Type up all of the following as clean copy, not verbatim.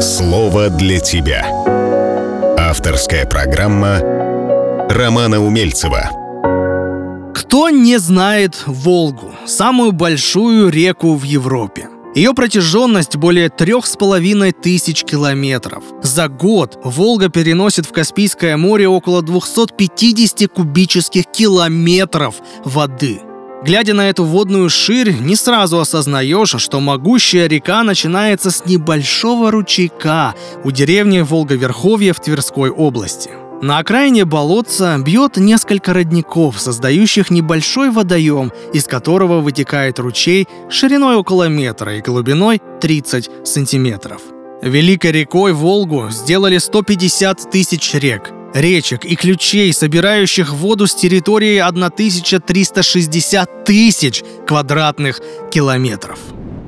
Слово для тебя. Авторская программа Романа Умельцева. Кто не знает Волгу, самую большую реку в Европе? Ее протяженность более 3500 километров. За год Волга переносит в Каспийское море около 250 кубических километров воды. Глядя на эту водную ширь, не сразу осознаешь, что могущая река начинается с небольшого ручейка у деревни Волговерховье в Тверской области. На окраине болотца бьет несколько родников, создающих небольшой водоем, из которого вытекает ручей шириной около метра и глубиной 30 сантиметров. Великой рекой Волгу сделали 150 тысяч рек, речек и ключей, собирающих воду с территории 1360 тысяч квадратных километров.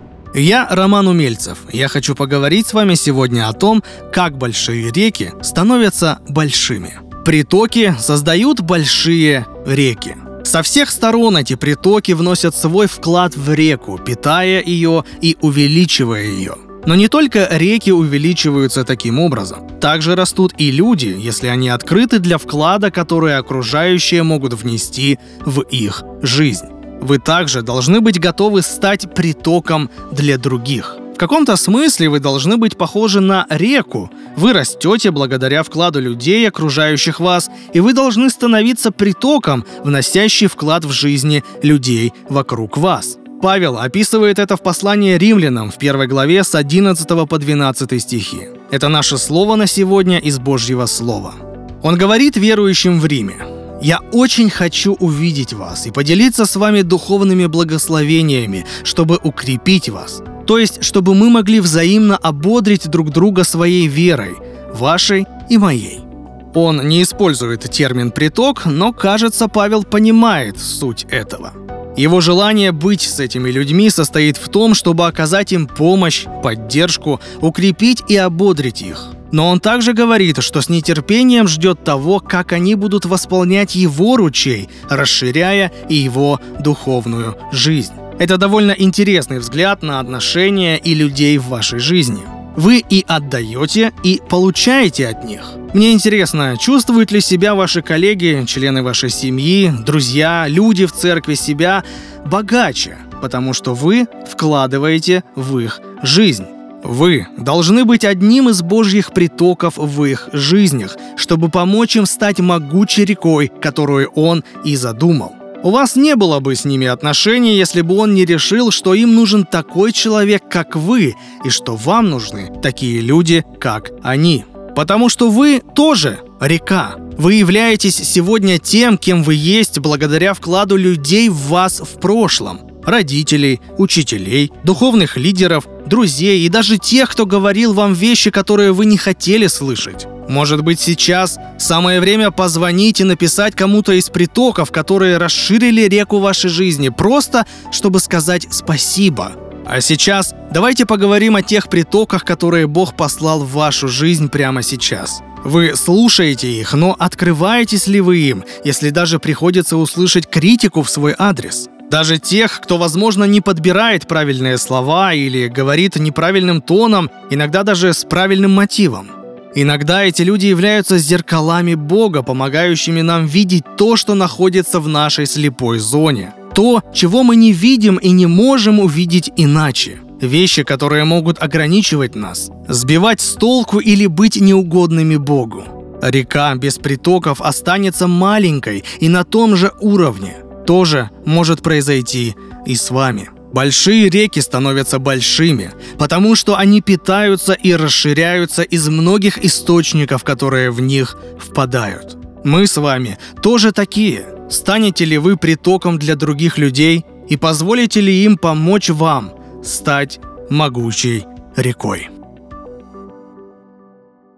Я Роман Умельцев. Я хочу поговорить с вами сегодня о том, как большие реки становятся большими. Притоки создают большие реки. Со всех сторон эти притоки вносят свой вклад в реку, питая ее и увеличивая ее. Но не только реки увеличиваются таким образом. Также растут и люди, если они открыты для вклада, который окружающие могут внести в их жизнь. Вы также должны быть готовы стать притоком для других. В каком-то смысле вы должны быть похожи на реку. Вы растете благодаря вкладу людей, окружающих вас, и вы должны становиться притоком, вносящий вклад в жизни людей вокруг вас. Павел описывает это в послании римлянам в 1 главе с 11 по 12 стихи. Это наше слово на сегодня из Божьего Слова. Он говорит верующим в Риме: «Я очень хочу увидеть вас и поделиться с вами духовными благословениями, чтобы укрепить вас, то есть, чтобы мы могли взаимно ободрить друг друга своей верой, вашей и моей». Он не использует термин «приток», но, кажется, Павел понимает суть этого. Его желание быть с этими людьми состоит в том, чтобы оказать им помощь, поддержку, укрепить и ободрить их. Но он также говорит, что с нетерпением ждет того, как они будут восполнять его ручей, расширяя и его духовную жизнь. Это довольно интересный взгляд на отношения и людей в вашей жизни. Вы и отдаете, и получаете от них. Мне интересно, чувствуют ли себя ваши коллеги, члены вашей семьи, друзья, люди в церкви себя богаче, потому что вы вкладываете в их жизнь. Вы должны быть одним из Божьих притоков в их жизнях, чтобы помочь им стать могучей рекой, которую Он и задумал. У вас не было бы с ними отношений, если бы Он не решил, что им нужен такой человек, как вы, и что вам нужны такие люди, как они. Потому что вы тоже река. Вы являетесь сегодня тем, кем вы есть, благодаря вкладу людей в вас в прошлом. Родителей, учителей, духовных лидеров, друзей и даже тех, кто говорил вам вещи, которые вы не хотели слышать. Может быть, сейчас самое время позвонить и написать кому-то из притоков, которые расширили реку вашей жизни, просто чтобы сказать спасибо. А сейчас давайте поговорим о тех притоках, которые Бог послал в вашу жизнь прямо сейчас. Вы слушаете их, но открываетесь ли вы им, если даже приходится услышать критику в свой адрес? Даже тех, кто, возможно, не подбирает правильные слова или говорит неправильным тоном, иногда даже с правильным мотивом. Иногда эти люди являются зеркалами Бога, помогающими нам видеть то, что находится в нашей слепой зоне. То, чего мы не видим и не можем увидеть иначе. Вещи, которые могут ограничивать нас, сбивать с толку или быть неугодными Богу. Река без притоков останется маленькой и на том же уровне. То же может произойти и с вами. Большие реки становятся большими, потому что они питаются и расширяются из многих источников, которые в них впадают. Мы с вами тоже такие. Станете ли вы притоком для других людей и позволите ли им помочь вам стать могучей рекой?